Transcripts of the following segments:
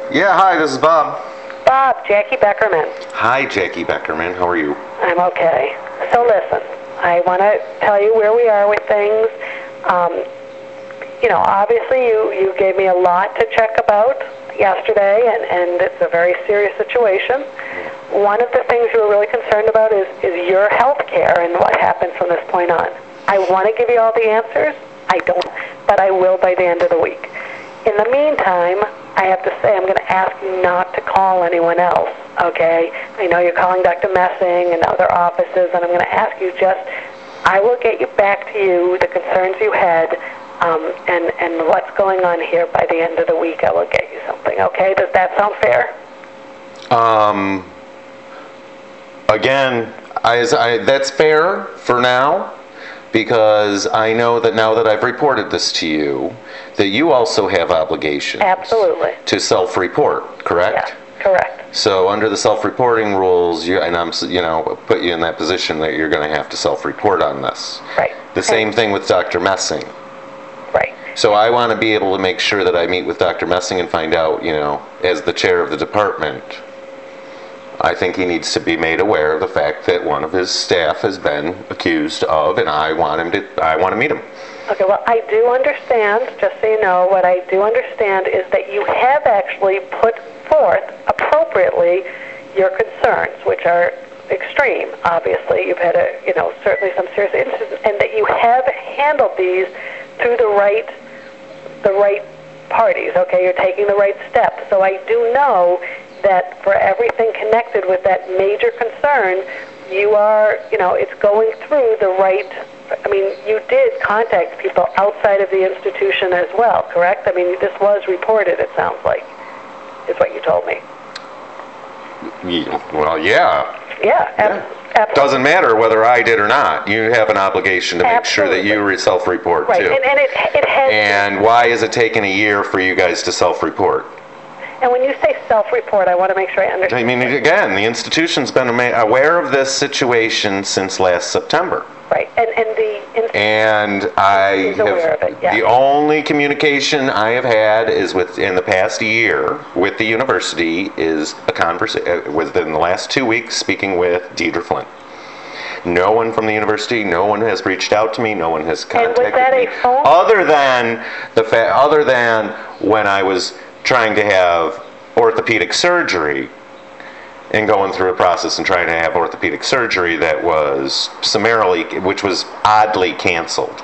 Yeah, hi, this is Bob. Bob, Jackie Beckerman. Hi, Jackie Beckerman. How are you? I'm okay. So listen, I want to tell you where we are with things. Obviously you gave me a lot to check about yesterday, and it's a very serious situation. One of the things you were really concerned about is your health care and what happens from this point on. I want to give you all the answers. I don't, but I will by the end of the week. In the meantime, I have to say I'm going to ask you not to call anyone else, okay? I know you're calling Dr. Messing and other offices, and I'm going to ask you I will get you back to you, the concerns you had, and what's going on here by the end of the week. I will get you something, okay? Does that sound fair? Again, that's fair for now, because I know that now that I've reported this to you, that you also have obligations. Absolutely. To self-report, correct? Yeah, correct. So under the self-reporting rules, I'm put you in that position that you're going to have to self-report on this. Right. The same thing with Dr. Messing. Right. So I want to be able to make sure that I meet with Dr. Messing and find out, as the chair of the department, I think he needs to be made aware of the fact that one of his staff has been accused of, and I want to meet him. Okay, well, I do understand, just so you know, what I do understand is that you have actually put forth appropriately your concerns, which are extreme, obviously. You've had certainly some serious incidents, and that you have handled these through the right parties, okay? You're taking the right steps. So I do know that for everything connected with that major concern, you are, it's going through the right. You did contact people outside of the institution as well, correct? This was reported, it sounds like, is what you told me. Well, yeah. Yeah, absolutely. Doesn't matter whether I did or not. You have an obligation to make sure that you self-report, right. too. And it has. And why is it taking a year for you guys to self-report? And when you say self-report, I want to make sure I understand. Again, the institution's been aware of this situation since last September. Right, and I have aware of it, yeah. The only communication I have had is in the past year with the university is a conversation within the last 2 weeks speaking with Deidre Flynn. No one from the university, no one has reached out to me, no one has contacted was that me. A phone? Other than when I was trying to have orthopedic surgery and going through a process and trying to have orthopedic surgery that was which was oddly canceled.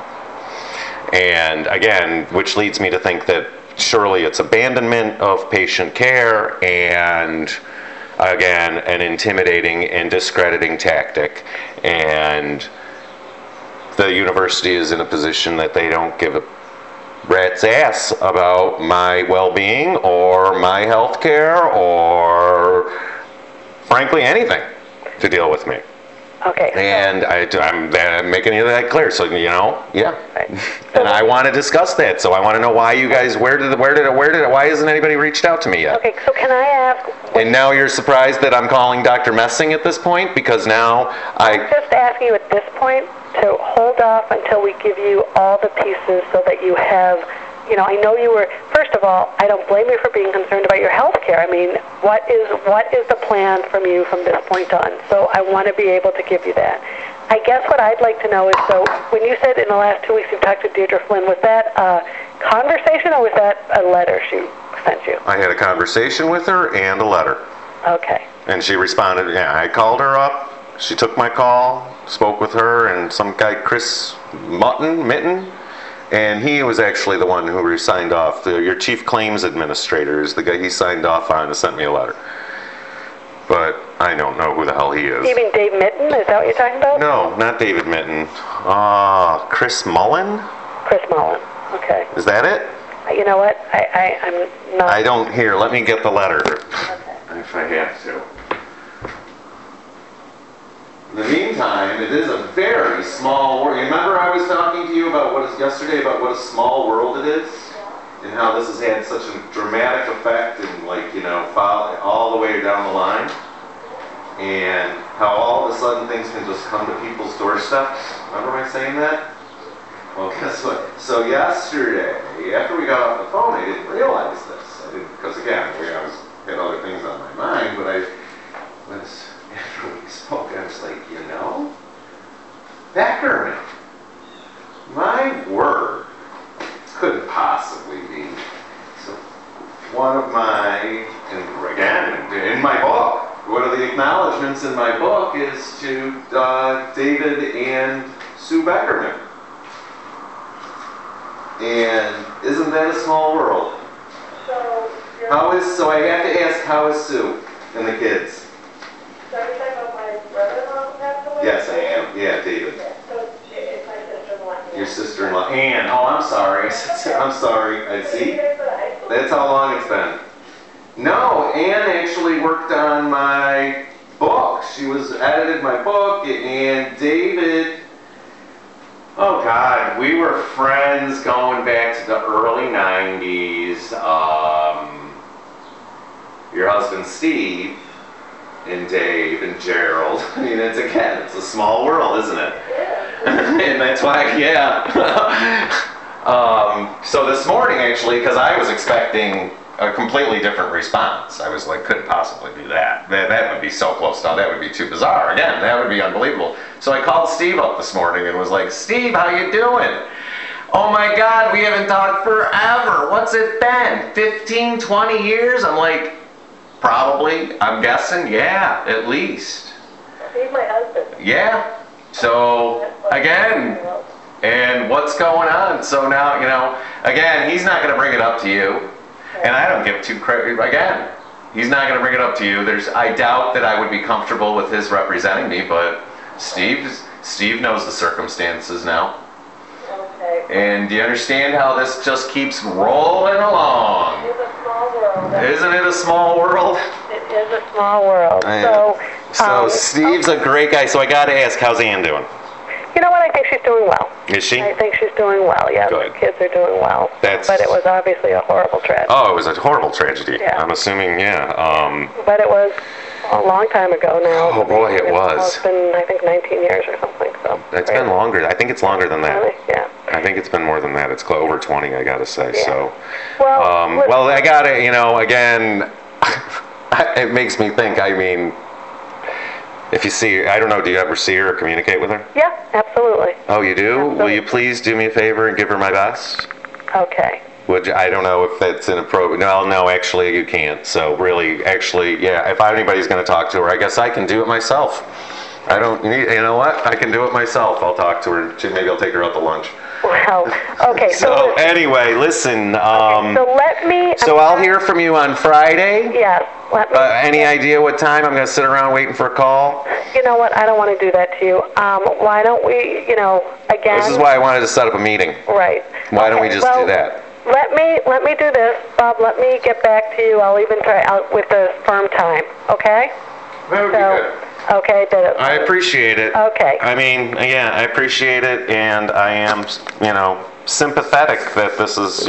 And again, which leads me to think that surely it's abandonment of patient care and, again, an intimidating and discrediting tactic. And the university is in a position that they don't give a rat's ass about my well-being or my health care or frankly anything to deal with me. Okay. And I'm making that clear, so yeah. Right. And I want to discuss that. So I want to know why you guys, why hasn't anybody reached out to me yet? Okay, so can I ask? And now you're surprised that I'm calling Dr. Messing at this point because now I'm just asking you at this point to hold off until we give you all the pieces so that you have. I know you were. First of all, I don't blame you for being concerned about your health care. What is the plan from you from this point on? So I want to be able to give you that. I guess what I'd like to know is, so when you said in the last 2 weeks you've talked to Deidre Flynn, was that a conversation or was that a letter she sent you? I had a conversation with her and a letter. Okay. And she responded. Yeah, I called her up. She took my call, spoke with her, and some guy, Chris Mitten. And he was actually the one who signed off. Your chief claims administrator is the guy he signed off on and sent me a letter. But I don't know who the hell he is. You mean Dave Mitten? Is that what you're talking about? No, not David Mitten. Chris Mullen? Chris Mullen. Okay. Is that it? You know what? I'm not. I don't hear. Let me get the letter. Okay. If I have to. In the meantime, it is a very small world. Remember I was talking to you about yesterday about what a small world it is? And how this has had such a dramatic effect and all the way down the line? And how all of a sudden things can just come to people's doorsteps? Remember me saying that? Well, guess what? So yesterday, after we got off the phone, I didn't realize this. Because again, I was couldn't possibly be. So one of my, and again, in my book, one of the acknowledgments in my book is to David and Sue Beckerman. And isn't that a small world? So I have to ask, how is Sue and the kids? So are you talking about my brother-in-law who passed away? Yes, I am. Yeah, David. Yeah, so it's my sister-in-law. Your sister-in-law. Ann. Oh, I'm sorry. I'm sorry. I see. That's how long it's been. No, Ann actually worked on my book. She edited my book, and David, oh God, we were friends going back to the early 90s. Your husband Steve and Dave and Gerald. I mean, it's a small world, isn't it? Yeah. And that's why, yeah. So this morning, actually, because I was expecting a completely different response. I was like, couldn't possibly do that. That would be so close to, that would be too bizarre. Again, that would be unbelievable. So I called Steve up this morning and was like, Steve, how you doing? Oh my God, we haven't talked forever. What's it been? 15, 20 years? I'm like, probably, I'm guessing, yeah, at least. He's my husband. Yeah. So, again, and what's going on? So now, again, he's not going to bring it up to you. And I don't give two credit. Again, he's not going to bring it up to you. I doubt that I would be comfortable with his representing me, but Steve knows the circumstances now. Okay. And do you understand how this just keeps rolling along? It's a small world. Isn't it a small world? It is a small world. So Steve's a great guy. So I got to ask, how's Ann doing? You know what? I think she's doing well. Is she? I think she's doing well. Yeah, Good. the kids are doing well. But it was obviously a horrible tragedy. Oh, it was a horrible tragedy. Yeah. I'm assuming, yeah. But it was a long time ago now. Oh boy, it was. It's been, I think, 19 years or something. So it's been longer. I think it's longer than that. Really? Yeah. I think it's been more than that. It's over 20, I gotta say. Yeah. So, well, I gotta, again, it makes me think. I mean, if you see her, I don't know, do you ever see her or communicate with her? Yeah, absolutely. Oh, you do? Absolutely. Will you please do me a favor and give her my best? Okay. Would you, I don't know if that's inappropriate. No, actually, you can't. So really, actually, yeah, if anybody's going to talk to her, I guess I can do it myself. I don't need, you know what? I can do it myself. I'll talk to her. Maybe I'll take her out to lunch. Well, okay. So anyway, listen. So let me. So I'll hear from you on Friday. Yes. Let me. Any idea what time? I'm going to sit around waiting for a call. You know what? I don't want to do that to you. Why don't we? Again. This is why I wanted to set up a meeting. Right. Why don't we just do that? Let me do this, Bob. Let me get back to you. I'll even try out with a firm time. Okay. That would be good. Okay, I appreciate it. Okay. I mean, yeah, I appreciate it, and I am, sympathetic that this is,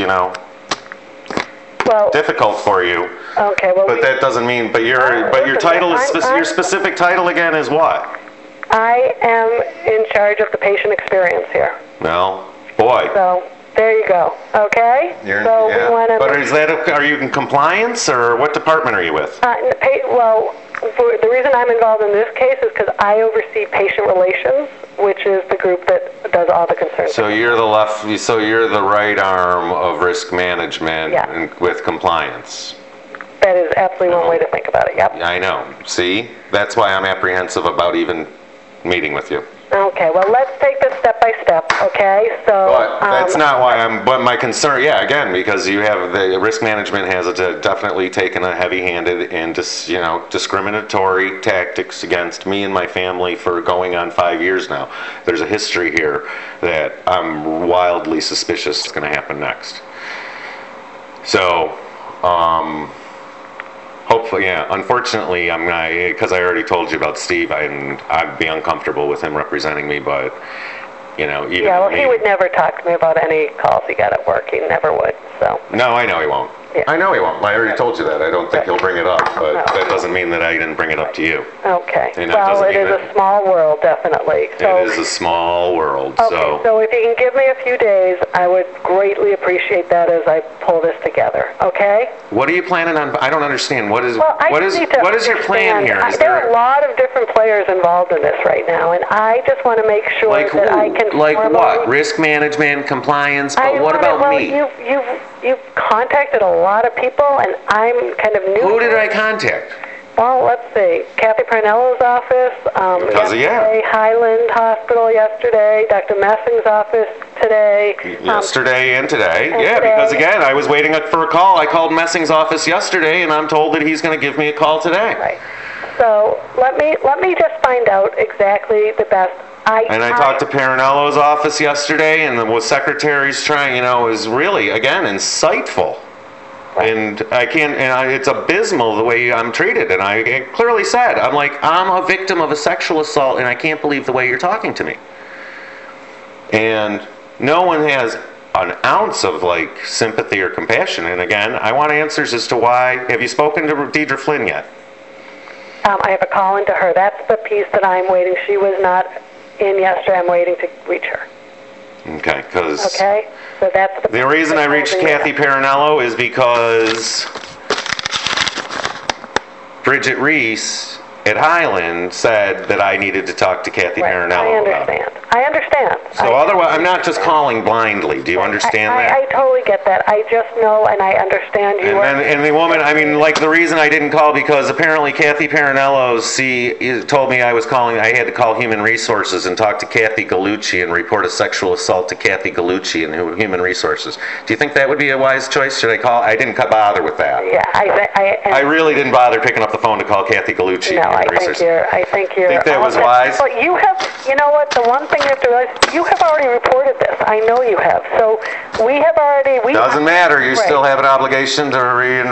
difficult for you. Okay. Well, but that doesn't mean. But your title is your specific title again is what? I am in charge of the patient experience here. Well, boy. So there you go. Okay. We want to. But are you in compliance, or what department are you with? The reason I'm involved in this case is because I oversee patient relations, which is the group that does all the concerns. So you're the right arm of risk management with compliance. That is absolutely one way to think about it. Yep. I know. See, that's why I'm apprehensive about even meeting with you. Okay, well, let's take this step by step, okay? So, but that's not why but my concern, again, because you have, the risk management has definitely taken a heavy-handed and, discriminatory tactics against me and my family for going on 5 years now. There's a history here that I'm wildly suspicious is going to happen next. So, hopefully, unfortunately, because I already told you about Steve, I'd be uncomfortable with him representing me, but, even... Yeah, well, he would never talk to me about any calls he got at work. He never would, so... No, I know he won't. Yeah. I know he won't. I already told you that. I don't think he'll bring it up, but No. that doesn't mean that I didn't bring it up to you. Okay. And that Well, doesn't it mean is that- a small world, definitely. So, It is a small world, okay, so if you can give me a few days, I would greatly appreciate that as I pull this together. Okay? what are you planning on? I don't understand. What is Well, I what just is need to what is your plan understand. here? Is There are a lot of different players involved in this right now, and I just want to make sure like that I can who? Like formally- what? Risk management, compliance, but I what wanna- about well, me? You've contacted a lot of people, and I'm kind of new. Who to did it. I contact? Well, let's see. Kathy Parnello's office Because of you. yesterday, Highland Hospital yesterday, Dr. Messing's office today. Yesterday and today. and Yeah, today. because again, I was waiting for a call. I called Messing's office yesterday, and I'm told that he's going to give me a call today. Right. So let me just find out exactly the best. And I talked to Parinello's office yesterday, and the secretary's trying, is really, again, insightful. Right. And I can't, it's abysmal the way I'm treated. And I clearly said, I'm like, I'm a victim of a sexual assault, and I can't believe the way you're talking to me. And no one has an ounce of sympathy or compassion. And again, I want answers as to why. Have you spoken to Deidre Flynn yet? I have a call into her. That's the piece that I'm waiting. She was not in yesterday. I'm waiting to reach her. Okay, because Okay? So that's the reason I reached Kathy Parinello is because Bridget Reese at Highland said that I needed to talk to Kathy Parinello about it. I understand. So otherwise, I'm not just calling blindly. Do you understand that? I totally get that. I just know and I understand you. And the woman, the reason I didn't call, because apparently Kathy Parinello told me I had to call Human Resources and talk to Kathy Gallucci and report a sexual assault to Kathy Gallucci and Human Resources. Do you think that would be a wise choice? Should I call? I didn't bother with that. Yeah, I really didn't bother picking up the phone to call Kathy Gallucci. No, I think you're. Think that was wise? But you know what? The one thing you have to realize, you have already reported this. I know you have. So we have already. Doesn't matter. You still have an obligation to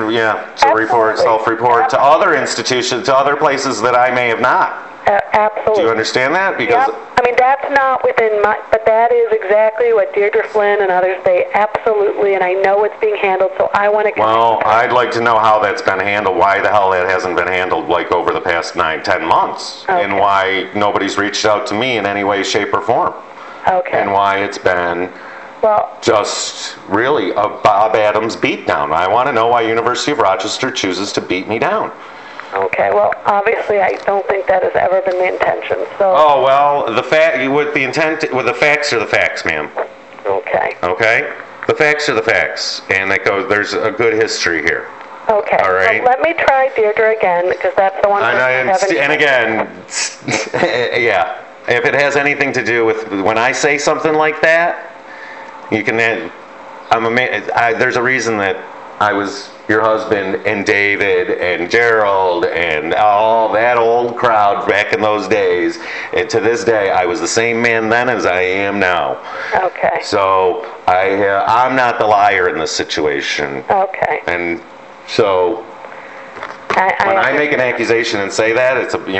self-report to other institutions, to other places that I may have not. Absolutely. Do you understand that? Because that's not within my, but that is exactly what Deirdre Flynn and others, they absolutely, and I know it's being handled, so I want to. Well, I'd like to know how that's been handled, why the hell that hasn't been handled over the past 9-10 months, and why nobody's reached out to me in any way, shape, or form. Okay. And why it's been just really a Bob Adams beatdown. I want to know why University of Rochester chooses to beat me down. Okay, well, obviously, I don't think that has ever been the intention. So. Oh well, the facts are the facts, ma'am. Okay. Okay, the facts are the facts, and there's a good history here. Okay. All right. Well, let me try Deirdre again, because that's the one. And again, yeah, if it has anything to do with when I say something like that, you can. There's a reason that I was your husband and David and Gerald and all that old crowd back in those days. And to this day, I was the same man then as I am now. Okay. So I'm not the liar in this situation. Okay. And so when I make an accusation and say that, it's you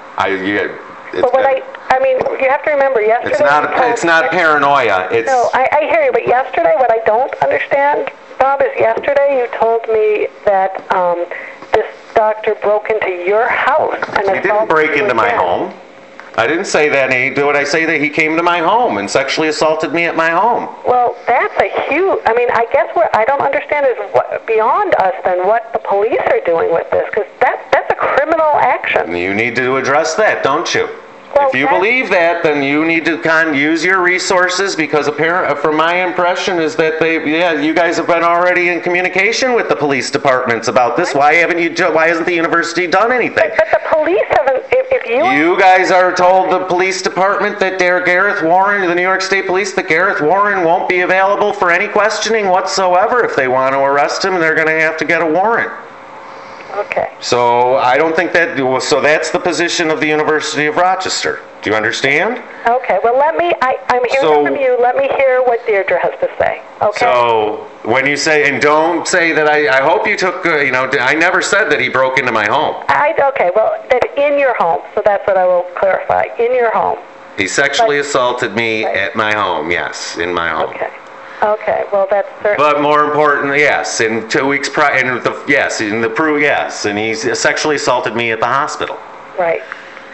have to remember yesterday. It's not paranoia. No, I hear you, but yesterday, what I don't understand, Bob, is yesterday you told me that this doctor broke into your house and he didn't break into my home. I didn't say that. Did I say that he came to my home and sexually assaulted me at my home? Well, that's a huge. I guess what I don't understand is what beyond us than what the police are doing with this, because that's a criminal action. You need to address that, don't you? Well, if you believe that, then you need to use your resources, because from my impression is that you guys have been already in communication with the police departments about this. Why hasn't the university done anything? But the police haven't. You guys are told the police department that Gareth Warren, the New York State Police, that Gareth Warren won't be available for any questioning whatsoever. If they want to arrest him, they're going to have to get a warrant. Okay. So I don't think that. So that's the position of the University of Rochester. Do you understand? Okay. Well, I'm hearing from you. Let me hear what Deirdre has to say. Okay. So when you say, and don't say that I hope you took. I never said that he broke into my home. Okay. Well, that in your home. So that's what I will clarify. In your home. He sexually assaulted me at my home. Yes, in my home. Okay. Okay, well, that's certainly... But more important, yes, in 2 weeks prior, yes, and he sexually assaulted me at the hospital. Right.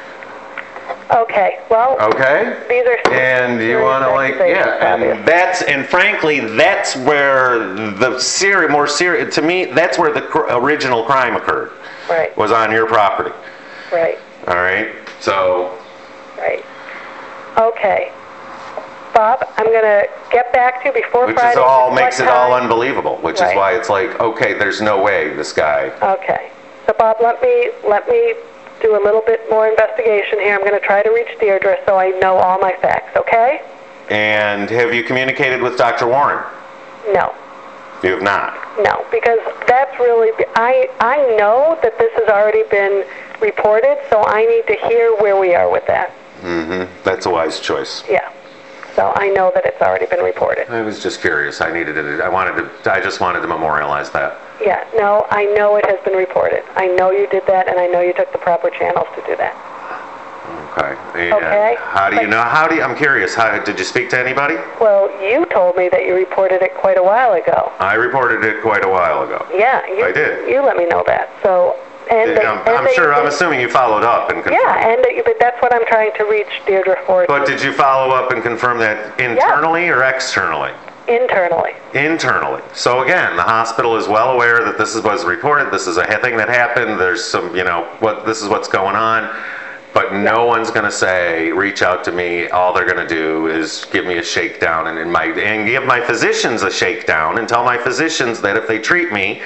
Okay, well... Okay? These are... And you want to, like, yeah, and frankly, that's where to me, that's where the original crime occurred. Right. Was on your property. Right. All right? So... Right. Okay. Bob, I'm going to get back to you before Which Friday. makes it all unbelievable, which is why it's like, okay, there's no way this guy... Okay. So, Bob, let me do a little bit more investigation here. I'm going to try to reach Deirdre so I know all my facts, okay? And have you communicated with Dr. Warren? No. You have not? No, because that's really... I know that this has already been reported, so I need to hear where we are with that. Mm-hmm. That's a wise choice. Yeah. So I know that it's already been reported. I was just curious. I just wanted to memorialize that. Yeah, no, I know it has been reported. I know you did that, and I know you took the proper channels to do that. Okay. And okay. How do you know? I'm curious. Did you speak to anybody? Well, you told me that you reported it quite a while ago. I reported it quite a while ago. Yeah, I did. You let me know that. So. I'm assuming you followed up and confirmed. Yeah, but that's what I'm trying to reach Deirdre for. But did you follow up and confirm that internally or externally? Internally. Internally. So again, the hospital is well aware that this was reported. This is a thing that happened. There's some, this is what's going on. But no one's going to reach out to me. All they're going to do is give me a shakedown and give my physicians a shakedown and tell my physicians that if they treat me,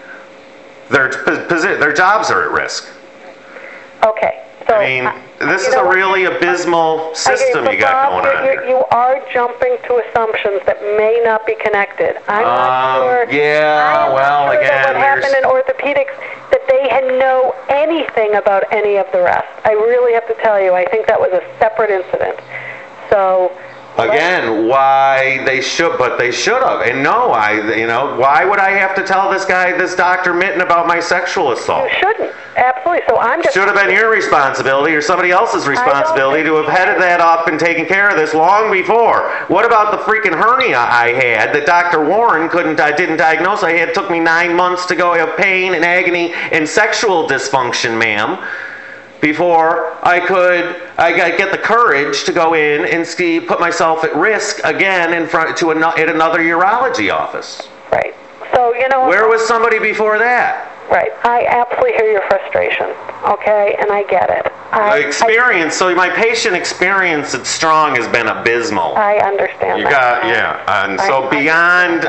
their jobs are at risk. Okay. So, this is a really abysmal system you got going on here. You are jumping to assumptions that may not be connected. I'm not sure. Yeah, that what happened in orthopedics, that they had know anything about any of the rest. I really have to tell you, I think that was a separate incident. So... Again, why they should have. And no, why would I have to tell this Dr. Mitten about my sexual assault? You shouldn't. Absolutely. So I'm just... Should have been your responsibility or somebody else's responsibility to have headed that up and taken care of this long before. What about the freaking hernia I had that Dr. Warren didn't diagnose? It took me 9 months to go have pain and agony and sexual dysfunction, ma'am, before I get the courage to go in and put myself at risk again at another urology office. Right. So, where was somebody before that? Right. I absolutely hear your frustration, okay, and I get it. So my patient experience at Strong has been abysmal. I understand and so beyond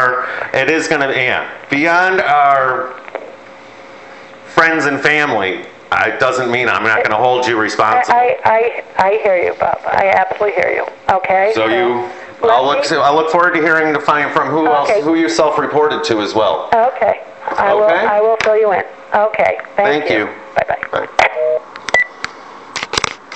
our friends and family, it doesn't mean I'm not going to hold you responsible. I hear you, Bob. I absolutely hear you. Okay. So I'll look forward to hearing from who you self-reported to as well. Okay. I will fill you in. Okay. Thank you. Bye-bye.